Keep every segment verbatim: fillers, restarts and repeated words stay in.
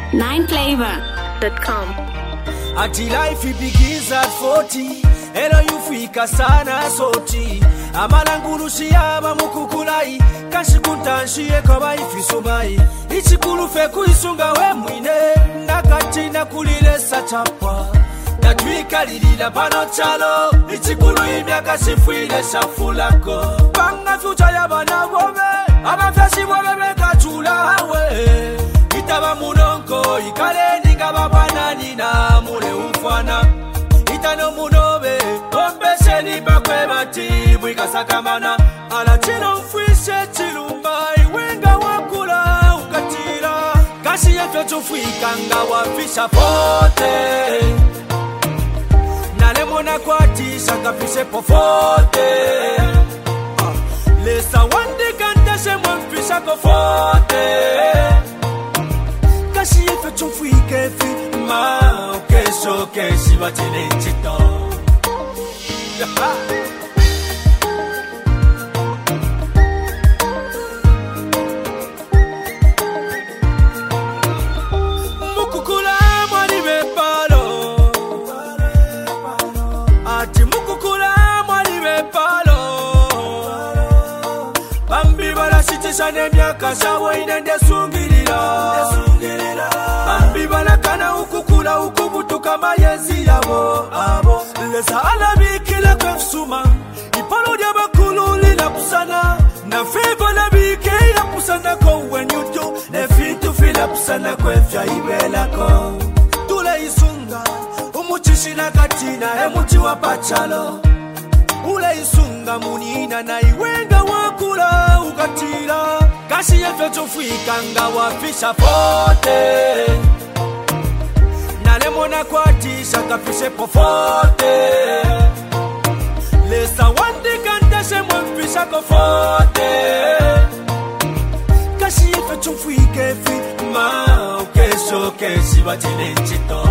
nine flavor dot com. Ati life begins at forty. Elo yufika sana soti. Amala ngurushia bamukukulai. Kashi kuntanshiye kaba ifisumai. Ichikulu fe kuisunga we mwine. Nakati na kulile sachapa. Natwika lilila pano chalo. Ichikulu imyaka sifuile shafulako. Panga future ya bana wobe. Abafyashi wobe meka chula hawe. Itaba munonko ikale ninga babanani na mule ufana. Itano munobe ompeshe ni bakwe mati mwikasakamana. Ala chino mfwishe chilumbai wenga wakula ukatira. Kashi yeto chufwika nga wafisha fote. Nalemona kwa tisha kafishe pofote. Lesa wandi kandeshe mwamfisha kofote. Kashi yeto chufwike fi ma kesho keshi batile chito. Mukukula mwani bepalo. Ati mukukula mwani bepalo. Bambi bala shitisha nemyaka shawo inende sungirira. Bambi bala kana ukukula ukubutu kama yezi yabo abo. Lesa alabikila kwefsuma. Ipalo dia bakulu lila pusana. Na fibo labike ya pusana ko when you do. Ne fitu fila pusana kwefya ibela ko. Tule isunga. Umuchishi na katina emuchi wapachalo. Ule isunga munina na iwenga wakula ukatira. Kashi yeto chufika nga wafisha fote. Nalemona kwa tisha kafishe pofote. Lesa wandi kandeshe mwamfisha kofote. Kashi yeto chufike fi ma kesho keshi batile chito.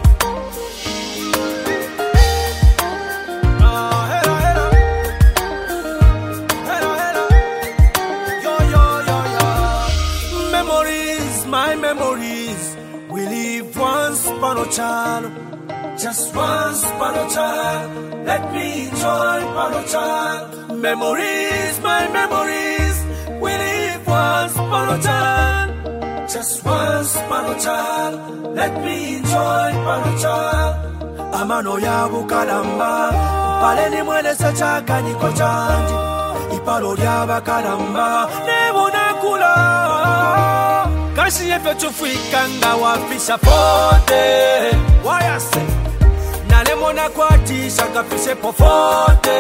My memories, we live once upon a time, just once upon a time. Let me enjoy upon a time. Memories, my memories, we live once upon a time, just once upon a time. Let me enjoy upon a time. Amano ya bukalamba, pale ni mwele sechaka niko chanji. Ipalo ya bakalamba, nebo nakula. Kashi yefe chufika nga wafisha fote. Wayase nalemona kwa tisha kafishe pofote.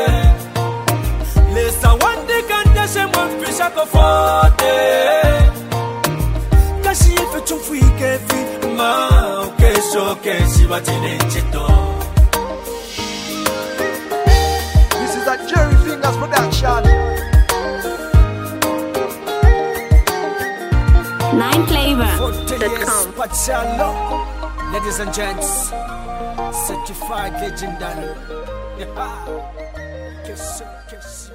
Lesa wandi kandeshe mwamfisha kofote. Kashi yefe chufike fi ma kesho keshi batile chito. This is a Jerry Fingers production. nine flavor dot com. Pachalo, ladies and gents, certified legendary. Kiss, kiss.